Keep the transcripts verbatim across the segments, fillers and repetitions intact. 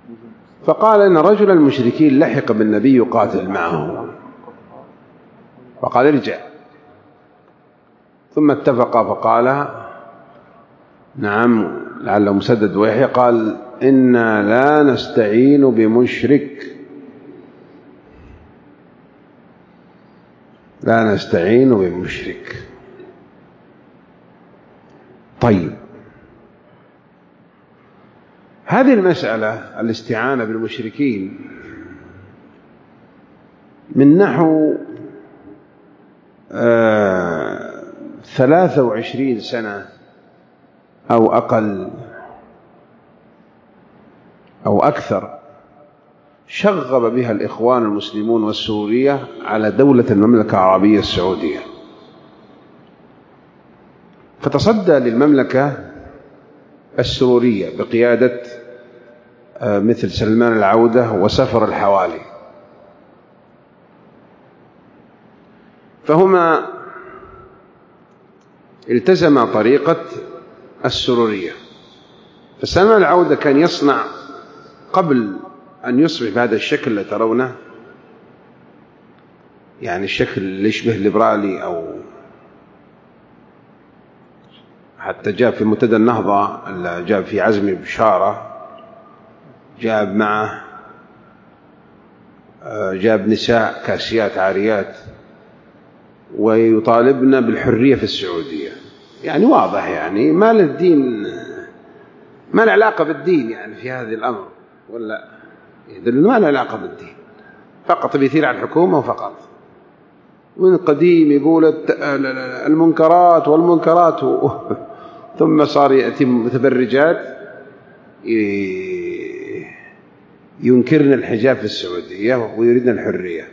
فقال إن رجل المشركين لحق بالنبي يقاتل معه، فقال ارجع. ثم اتفقا فقال نعم، لعل مسدد ويحيى قال إنا لا نستعين بمشرك، لا نستعين بمشرك. طيب، هذه المسألة الاستعانة بالمشركين من نحو آه ثلاثة وعشرين سنة أو أقل أو أكثر شغب بها الإخوان المسلمون والسورية على دولة المملكة العربية السعودية، فتصدى للمملكة السرورية بقيادة مثل سلمان العودة وسفر الحوالي، فهما التزم طريقة السرورية. فسلمان العودة كان يصنع قبل أن يصبح بهذا الشكل اللي ترونه، يعني الشكل اللي يشبه الليبرالي، أو حتى جاب في منتدى النهضة اللي جاب في عزمي بشارة، جاب معه جاب نساء كاسيات عاريات ويطالبنا بالحرية في السعودية. يعني واضح، يعني ما له الدين، ما له علاقة بالدين يعني في هذا الأمر، ولا يدل ما له علاقة بالدين، فقط بيثير على الحكومة وفقط. من قديم يقول المنكرات والمنكرات ثم صار يأتي متبرجات ينكرن الحجاب في السعودية ويريدن الحرية.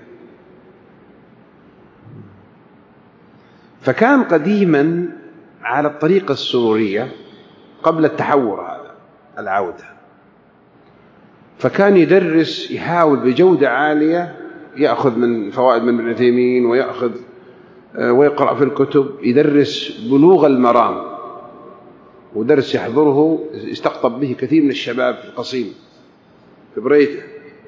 فكان قديما على الطريقة السرورية قبل التحور هذا العودة، فكان يدرس، يحاول بجودة عالية، يأخذ من فوائد من ابن عثيمين ويأخذ ويقرأ في الكتب، يدرس بلوغ المرام، ودرس يحضره يستقطب به كثير من الشباب في القصيم في بريته،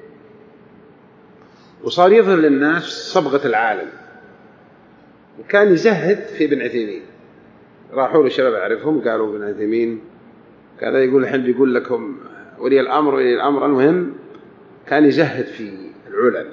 وصار يظهر للناس صبغة العالم. وكان يزهد في ابن عثيمين، راحوا له الشباب أعرفهم قالوا ابن عثيمين كذا، يقول الحين بيقول لكم ولي الأمر ولي الأمر. المهم كان يزهد في العلم،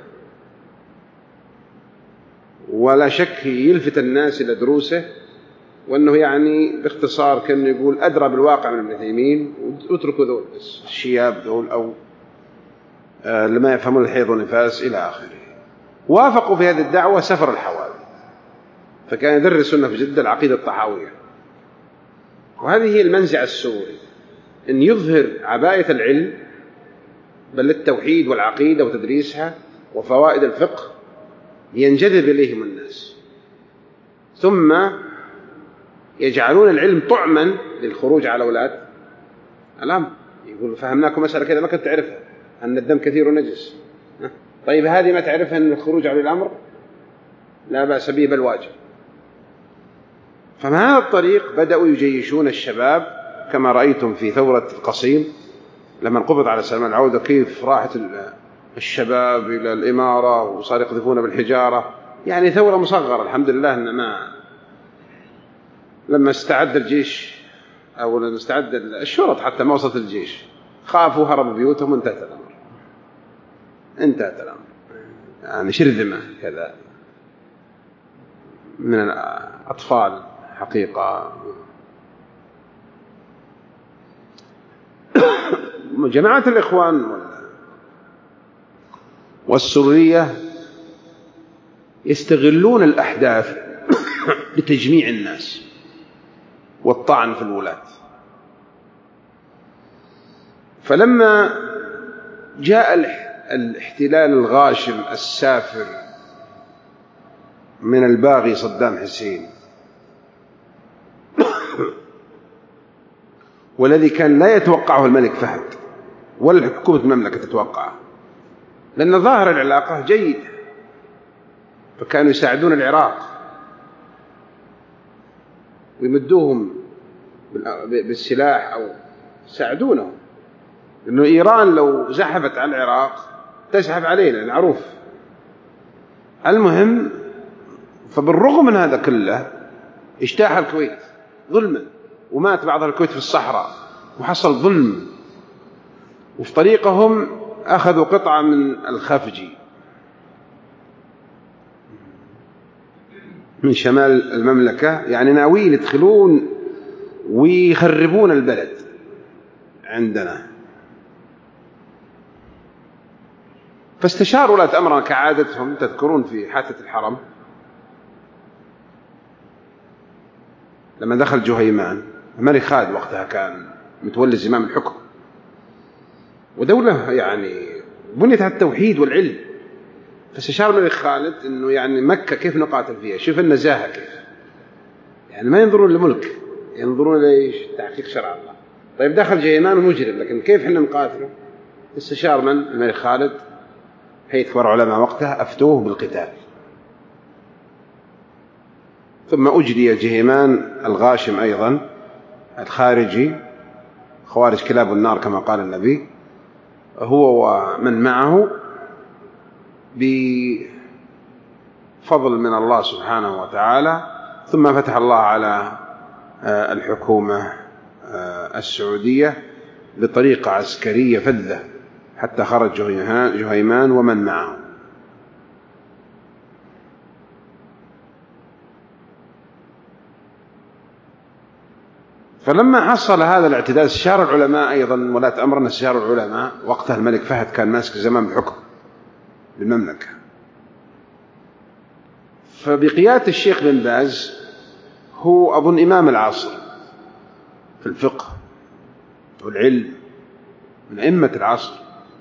ولا شك يلفت الناس إلى دروسه، وأنه يعني باختصار كان يقول أدرى بالواقع من ابن عثيمين، واتركوا ذول بس الشياب ذول أو آه لما يفهمون الحيض والنفاس إلى آخره. وافقوا في هذه الدعوة سفر الحوالي، فكان يدرس لنا في جدة العقيدة الطحاوية. وهذه هي المنزعة السوري، أن يظهر عباية العلم بل التوحيد والعقيدة وتدريسها وفوائد الفقه ينجذب إليهم الناس، ثم يجعلون العلم طعما للخروج على أولاد الأمر. يقول فهمناكم مسألة كذا ما كنت تعرفها، أن الدم كثير ونجس، طيب هذه ما تعرفها أن الخروج على الأمر لا بأس به بل واجب. فمن هذا الطريق بدأوا يجيشون الشباب، كما رأيتم في ثورة القصيم لما انقبض على سلمان العودة كيف راحت الشباب إلى الإمارة وصار يقذفون بالحجارة. يعني ثورة مصغرة الحمد لله، إن ما لما استعد الجيش أو لما استعد الشرط حتى ما وصلت الجيش خافوا هربوا بيوتهم وانتهت الأمر، انتهت الأمر. يعني شرذمة كذا من الأطفال حقيقة. جماعة الإخوان والسرية يستغلون الأحداث لتجميع الناس والطعن في الولاة. فلما جاء الاحتلال الغاشم السافر من الباغي صدام حسين، والذي كان لا يتوقعه الملك فهد ولا حكومة المملكة تتوقعه، لأن ظاهر العلاقة جيدة، فكانوا يساعدون العراق ويمدوهم بالسلاح أو يساعدونهم. إنه إيران لو زحفت على العراق تزحف علينا، معروف. المهم، فبالرغم من هذا كله اجتاح الكويت ظلما، ومات بعض الكويت في الصحراء، وحصل ظلم. وفي طريقهم أخذوا قطعة من الخفجي من شمال المملكة، يعني ناويين يدخلون ويخربون البلد عندنا. فاستشار ولاة أمرنا كعادتهم، تذكرون في حادثة الحرم لما دخل جهيمان، الملك خالد وقتها كان متولي زمام الحكم، ودولة يعني بنيت على التوحيد والعلم. فاستشار الملك خالد إنه يعني مكة كيف نقاتل فيها، شوف النزاهة كيف، يعني ما ينظرون لملك، ينظرون ليش تحقيق شرع الله. طيب دخل جهيمان ومجرم، لكن كيف حنا نقاتله؟ استشار من الملك خالد هيئة كبار علماء وقتها، أفتوه بالقتال. ثم أجري جهيمان الغاشم أيضا الخارجي، خوارج كلاب النار كما قال النبي، هو ومن معه، بفضل من الله سبحانه وتعالى. ثم فتح الله على الحكومة السعودية بطريقة عسكرية فذة حتى خرج جهيمان ومن معه. فلما حصل هذا الاعتداء استشار العلماء أيضا، ولاة أمرنا استشار العلماء. وقتها الملك فهد كان ماسك زمام الحكم بالمملكة، فبقيادة الشيخ بن باز، هو أظن إمام العصر في الفقه والعلم، من أئمة العصر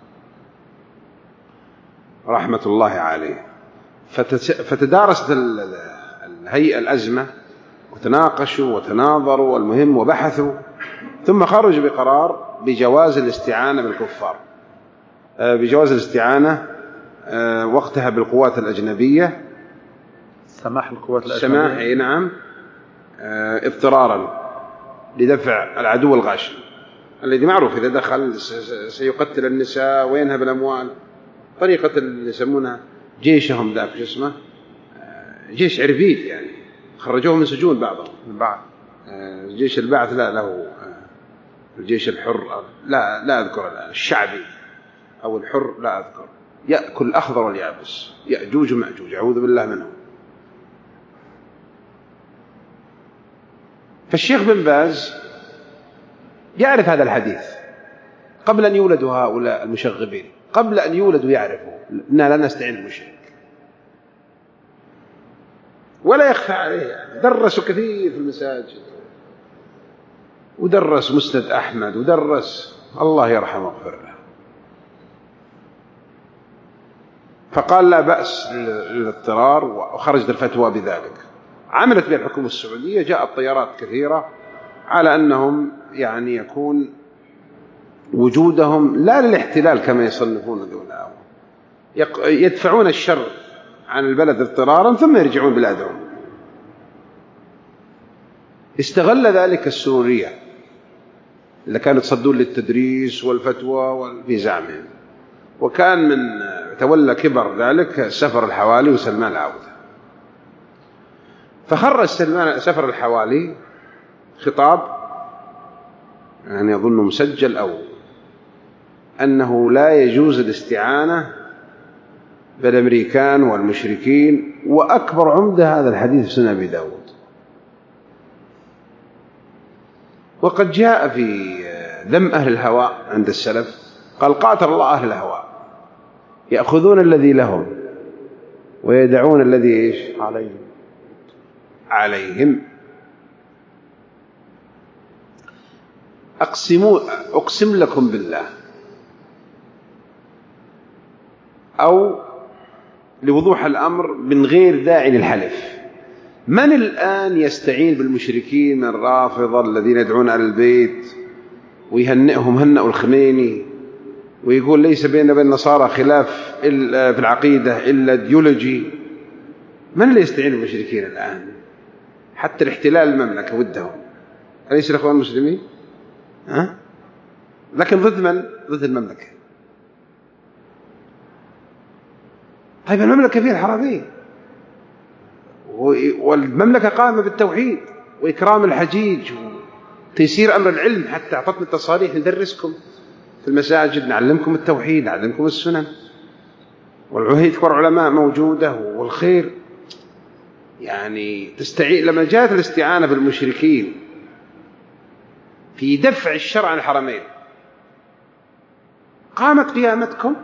رحمة الله عليه. فتدارست الهيئة الأزمة، وتناقشوا وتناظروا، المهم وبحثوا، ثم خرجوا بقرار بجواز الاستعانة بالكفار، بجواز الاستعانة وقتها بالقوات الأجنبية، سماح القوات الأجنبية، سماح أي نعم، اضطرارا لدفع العدو الغاشم الذي معروف إذا دخل سيقتل النساء وينهب الأموال. طريقة اللي يسمونها جيشهم ذاك شو اسمه، جيش عربيد، يعني خرجوه من سجون بعضهم. البعث، جيش البعث لا له، الجيش الحر لا لا أذكر الآن، الشعبي أو الحر لا أذكر، يأكل الأخضر واليابس، يأجوج ومأجوج، أعوذ بالله منهم. فالشيخ بن باز يعرف هذا الحديث قبل أن يولدوا هؤلاء المشغبين، قبل أن يولدوا يعرفوا أننا لا نستعين المشرك، ولا يخفى عليه. يعني درسوا كثير في المساجد، ودرس مسند أحمد، ودرس، الله يرحمه ويغفر له. فقال لا بأس للاضطرار، وخرجت الفتوى بذلك. عملت بها الحكومة السعودية، جاءت طيارات كثيرة على أنهم يعني يكون وجودهم لا للاحتلال كما يصنفون ذولا، يدفعون الشر عن البلد اضطرارا ثم يرجعون بلادهم. استغل ذلك السرورية اللي كانوا يتصدون للتدريس والفتوى في زعمهم، وكان من تولى كبر ذلك سفر الحوالي وسلمان العودة. فخرج سلمان سفر الحوالي خطاب، يعني أظن مسجل، أو أنه لا يجوز الاستعانة بالأمريكان والمشركين، وأكبر عمدة هذا الحديث في سنن أبي داود. وقد جاء في ذم أهل الهواء عند السلف، قال قاتل الله أهل الهواء، يأخذون الذي لهم ويدعون الذي إيش عليهم عليهم. أقسموا أقسم لكم بالله، أو لوضوح الأمر من غير داعي للحلف، من الآن يستعين بالمشركين من الرافضة الذين يدعون على البيت ويهنئهم هنأوا الخميني، ويقول ليس بيننا وبين النصارى خلاف إلا في العقيدة إلا ديولوجي؟ من اللي يستعين بالمشركين الآن؟ حتى الاحتلال المملكة ودهم، أليس الأخوان المسلمين؟ ها؟ لكن ضد من؟ ضد المملكة. طيب المملكة فيها الحرمين، والمملكة قائمة بالتوحيد وإكرام الحجيج وتيسير أمر العلم، حتى أعطتنا التصاريح ندرسكم في المساجد، نعلمكم التوحيد، نعلمكم السنن، والعهيد والعلماء موجودة والخير. يعني تستعين لما جاءت الاستعانة بالمشركين في دفع الشر عن الحرمين، قامت قيامتكم.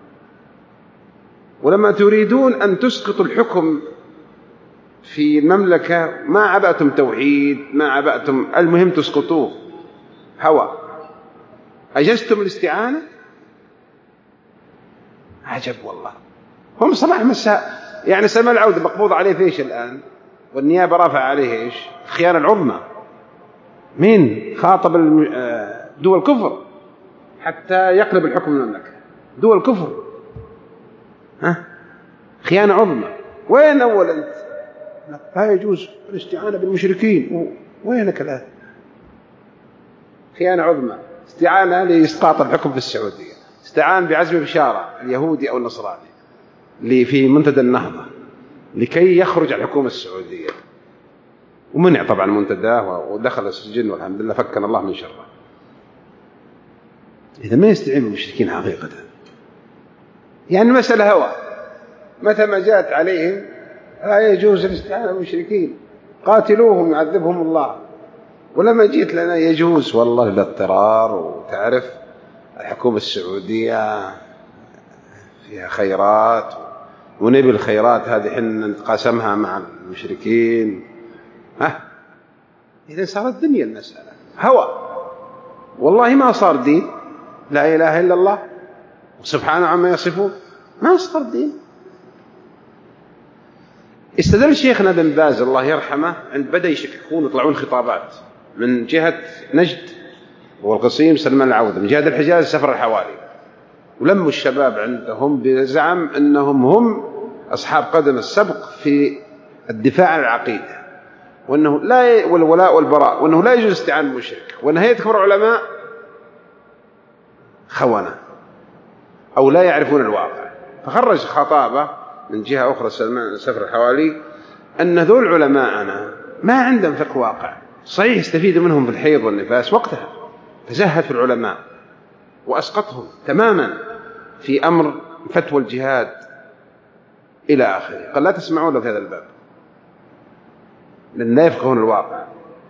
ولما تريدون أن تسقطوا الحكم في المملكة ما عبأتم توحيد، ما عبأتم، المهم تسقطوه هوى. أجزتم الاستعانة؟ عجب والله. هم صباح مساء يعني سلمان العودة مقبوض عليه في إيش الآن؟ والنيابة رافع عليه إيش؟ الخيانة العظمى. مين خاطب دول كفر حتى يقلب الحكم المملكة؟ دول كفر، ها؟ خيانة عظمى. وين أول أنت؟ لا يجوز الاستعانة بالمشركين. وينك الآن؟ خيانة عظمى. استعانة لإسقاط الحكم في السعودية، استعان بعزم بشارة اليهودي أو النصراني اللي في منتدى النهضة لكي يخرج على الحكومة السعودية، ومنع طبعا منتداه ودخل السجن والحمد لله فكنا الله من شره. إذا ما يستعين بالمشركين حقيقة، يعني المسألة هوى. متى ما جاءت عليهم لا يجوز الاستعانة بالمشركين، قاتلوهم يعذبهم الله. ولما جيت لنا يجوز، والله للاضطرار. وتعرف الحكومة السعودية فيها خيرات، ونبي الخيرات هذه حنا نتقاسمها مع المشركين. ها، إذا صارت الدنيا المسألة هوى. والله ما صار دين، لا إله إلا الله وسبحانه عما يصفون، ما صار دين. استدل شيخنا بن باز الله يرحمه عند بدأ يشككون يطلعون خطابات من جهة نجد والقصيم سلمان العودة، من جهة الحجاز سفر الحوالي، ولموا الشباب عندهم بزعم أنهم هم أصحاب قدم السبق في الدفاع عن العقيدة، وأنه لا والولاء والبراء، وأنه لا يجوز استعانة بالمشرك، وأن هيئة كبار العلماء خونة أو لا يعرفون الواقع. فخرج خطابة من جهة أخرى سلمان سفر الحوالي أن ذو علماءنا ما عندهم فقه واقع، صحيح يستفيدوا منهم في الحيض والنفاس وقتها، فزهد في العلماء وأسقطهم تماما في أمر فتوى الجهاد إلى آخره. قال لا تسمعوا له في هذا الباب لأن لا يفقهون الواقع.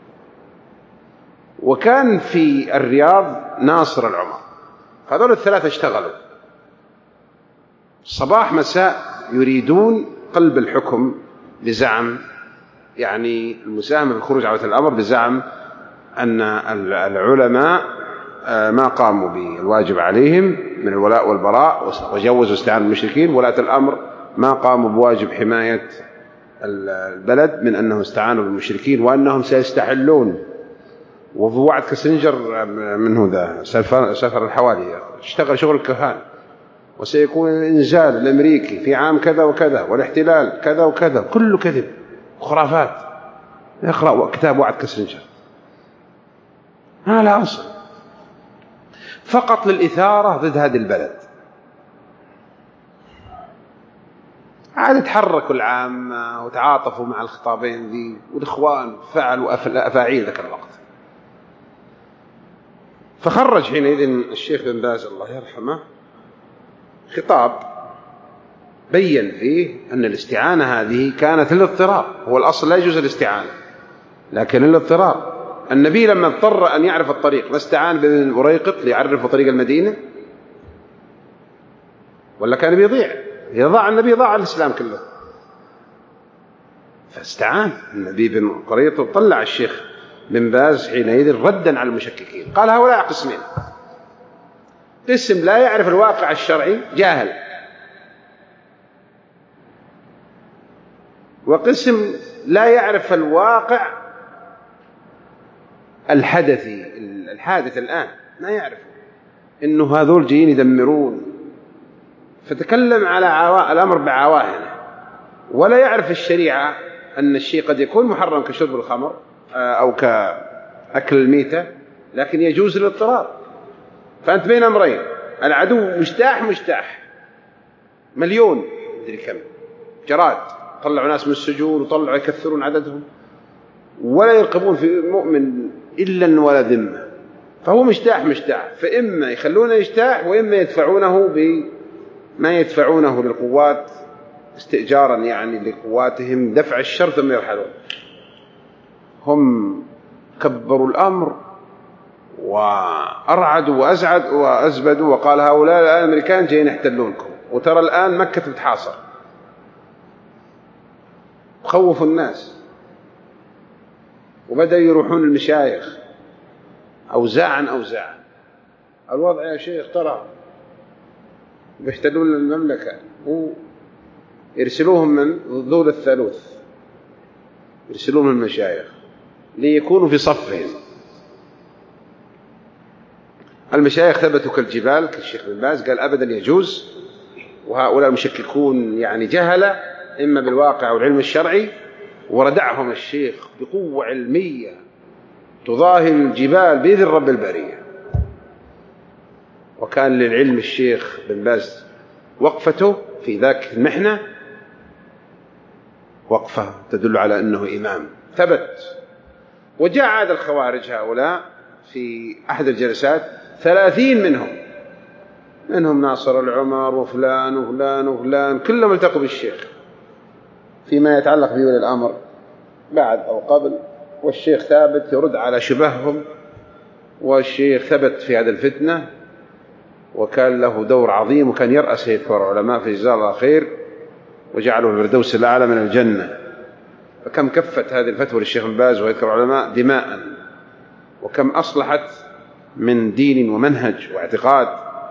وكان في الرياض ناصر العمر، هذول الثلاثة اشتغلوا صباح مساء يريدون قلب الحكم بزعم، يعني المساهمة في الخروج على الأمر بزعم أن العلماء ما قاموا بالواجب عليهم من الولاء والبراء وجوزوا استعانة المشركين، ولاة الأمر ما قاموا بواجب حماية البلد من أنهم استعانوا بالمشركين وأنهم سيستحلون. ووعد كسنجر من ذا سفر الحوالي اشتغل شغل الكهان، وسيكون الإنزال الأمريكي في عام كذا وكذا، والاحتلال كذا وكذا، كله كذب وخرافات. اقرأ كتاب وعد كسنجر، ما لا أصل، فقط للإثارة ضد هذه البلد. عاد تحركوا العامة وتعاطفوا مع الخطابين ذي، والإخوان فعلوا أفاعيل ذاك الوقت. فخرج حينئذ الشيخ بن باز الله يرحمه خطاب بين فيه أن الاستعانة هذه كانت للاضطرار. هو الأصل لا يجوز الاستعانة، لكن للاضطرار. النبي لما اضطر أن يعرف الطريق ما استعان بابن أريقط ليعرف طريق المدينة، ولا كان بيضيع؟ إذا ضاع النبي ضاع الإسلام كله. فاستعان النبي بن أريقط. طلع الشيخ بن باز حينئذ ردا على المشككين، قال هؤلاء قسمين: قسم لا يعرف الواقع الشرعي جاهل، وقسم لا يعرف الواقع الحدثي الحادث الآن، ما يعرف إنه هذول جايين يدمرون. فتكلم على عوا... الأمر بعواهنه، ولا يعرف الشريعة أن الشيء قد يكون محرم كشرب الخمر أو كأكل الميتة، لكن يجوز للاضطرار. فأنت بين أمرين: العدو مجتاح مجتاح مليون مدري كم جراد، طلعوا ناس من السجون وطلعوا يكثرون عددهم ولا يرقبون في المؤمن إلا ولا ذمة. فهو مجتاح مجتاح، فإما يخلونه يجتاح وإما يدفعونه بما يدفعونه للقوات استئجارا يعني لقواتهم دفع الشر ثم يرحلون. هم كبروا الأمر وأرعدوا وأزعد وأزبدوا وقال هؤلاء الآن الأمريكان جايين يحتلونكم، وترى الآن مكة تتحاصر، خوفوا الناس وبدأوا يروحون المشايخ أوزاعا أوزاعا. الوضع يا شيخ ترى بيحتلون المملكة، ويرسلوهم من ذول الثالوث، يرسلوهم من المشايخ ليكونوا في صفهم. المشايخ ثبتوا كالجبال كالشيخ بن باز قال أبدا يجوز، وهؤلاء المشككون يعني جهلة إما بالواقع والعلم الشرعي، وردعهم الشيخ بقوة علمية تضاهي الجبال بإذن رب البرية. وكان للعلم الشيخ بن باز وقفته في ذاك المحنة وقفة تدل على أنه إمام ثبت. وجاء عاد الخوارج هؤلاء في أحد الجلسات ثلاثين منهم منهم ناصر العمر وفلان وفلان وفلان كلهم التقوا بالشيخ فيما يتعلق بولي الأمر بعد أو قبل، والشيخ ثابت يرد على شبههم، والشيخ ثبت في هذه الفتنة وكان له دور عظيم، وكان يرأس هيئة كبار العلماء في جزاه الله خير وجعله الفردوس الأعلى من الجنة. فكم كفت هذه الفتوى للشيخ بن باز وهيئة كبار العلماء دماء، وكم أصلحت من دين ومنهج واعتقاد،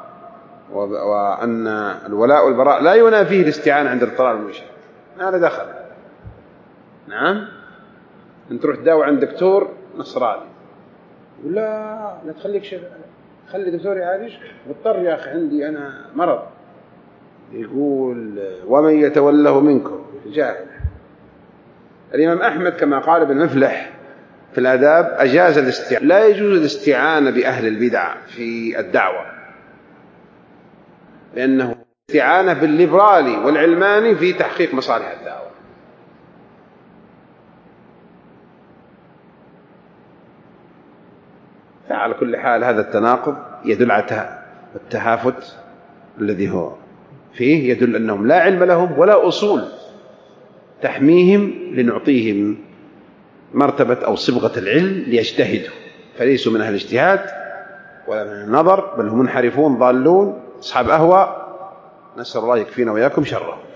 وأن الولاء والبراء لا ينافيه الاستعانة عند الاضطرار والمشكلة. هذا دخل. نعم أنت تروح تداوي عند دكتور نصراني يقول لا لا تخليك شيء، خلي دكتور يعالجك، مضطر يا أخي عندي أنا مرض. يقول ومن يتوله منكم جاهل. الإمام أحمد كما قال ابن مفلح في الآداب أجاز الاستعانة، لا يجوز الاستعانة بأهل البدع في الدعوة، لأنه استعانة بالليبرالي والعلماني في تحقيق مصالح الدعوة. فعلى كل حال هذا التناقض يدل على التهافت الذي هو فيه، يدل أنهم لا علم لهم ولا أصول تحميهم لنعطيهم مرتبة أو صبغة العلم ليجتهدوا، فليسوا من أهل الاجتهاد ولا من النظر، بل هم منحرفون ضالون أصحاب أهواء، نسأل الله يكفينا وإياكم شره.